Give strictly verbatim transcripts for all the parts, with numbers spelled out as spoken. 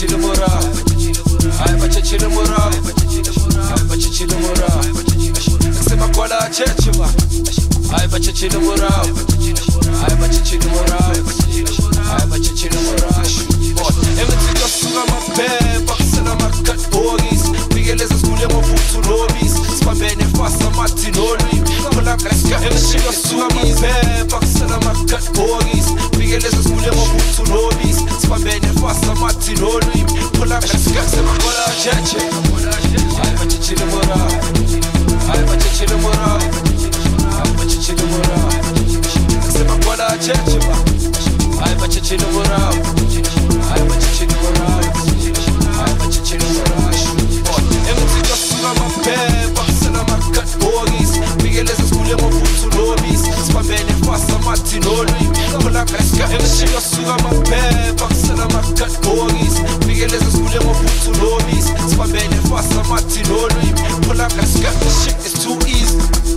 bachachile moral. Ay bachachile moral. Ay bachachile moral. Sema kola chechima. Ay bachachile moral. Ay bachachile moral. Ay bachachile moral. Everything goes to my bed, box and my cut bogies. Migueleza skule mo futu lobbies. Spambene fasa matinoli. Kola kaska. Everything goes to my bed, box and my cut bogies. Migueleza skule mo futu lobbies. Spambene fasa matinoli. Kola kaska. Sema kola cheche. Ay bachachile moral. Ay bachachile moral. Ay bachachile moral. Sema kola cheche ba. Ay bachachile moral. Ay bachachile moral. Ay bachachile moral. Everything goes to my bed, box and my cut bogies. Migueleza skule mo futu lobbies. Spambene fasa matinoli. Kola kaska. Everything goes to my bed, box and my cut bogies. Migueleza skule mo futu lobbies. Spambene fasa matinoli. Kola kaska. This shit is too easy.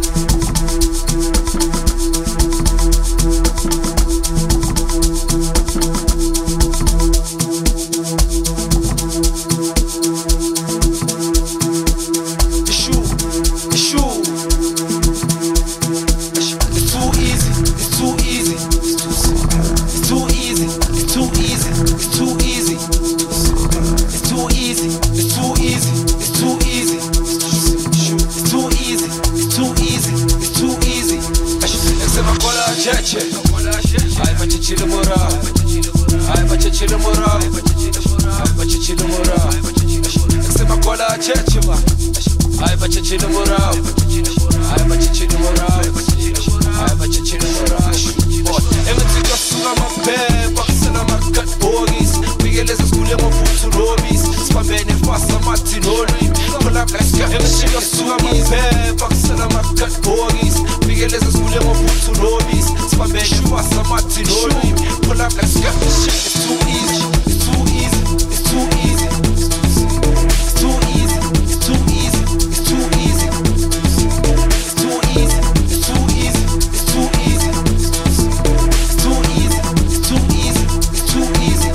Ay bachachile moral. Ay bachachile moral. Ay bachachile moral. Sema kola cheche ba. Ay bachachile moral. Ay bachachile moral. Ay bachachile moral. Everything goes to my bed, box and my cut bogies. Migueleza skule mo futu lobbies. Spambene fasa matinoli. Kola kaska. Everything goes to my bed, box and my cut bogies. Migueleza skule mo futu lobbies. Spambene fasa matinoli. Kola kaska. This shit is too easy. It's too easy. It's too easy. It's too easy. It's too easy. It's too easy. It's too easy. It's too easy. It's too easy. It's too easy. It's too easy. It's too easy.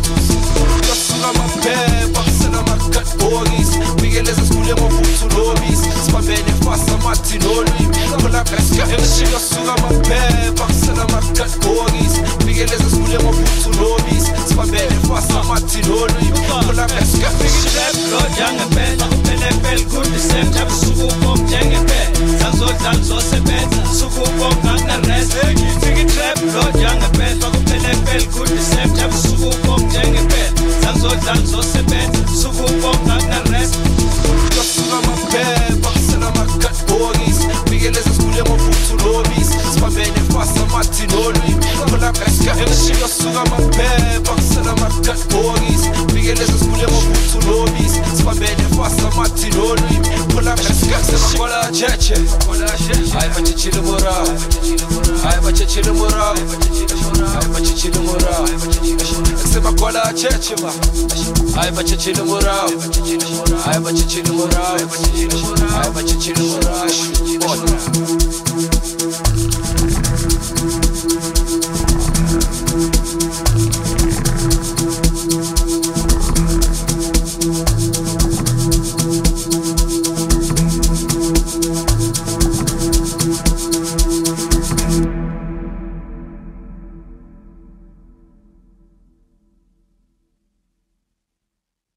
Just to my bed, box and my cut bogies. Migueleza skule mo futu lobbies. Spambene fasa matinoli. Kola kaska. Everything goes to my bed, box and my cut bogies. Migueleza skule mo futu lobbies. Spambene fasa matinoli. Kola kaska. Trap Lord young bed, upele pel good same jab suku pop jenge bed. Sanzo sanzo se bed, suku pop na rest. Figi trap Lord young bed, upele pel good same jab suku pop jenge bed. Sanzo sanzo se bed, suku pop na rest. Just to my bed, box and my cut bogies. Migueleza skule mo futu lobbies. Spambene fasa matinoli. Kola kaska. Everything goes to my bed, box and my cut bogies. Migueleza skule mo futu lobbies. Spambene fasa matinoli. Kola kaska. Sema kola cheche. Ay bachachile moral. Ay bachachile moral. Ay bachachile moral. Sema kola cheche ba. Ay bachachile moral. Ay bachachile moral. Ay bachachile moral.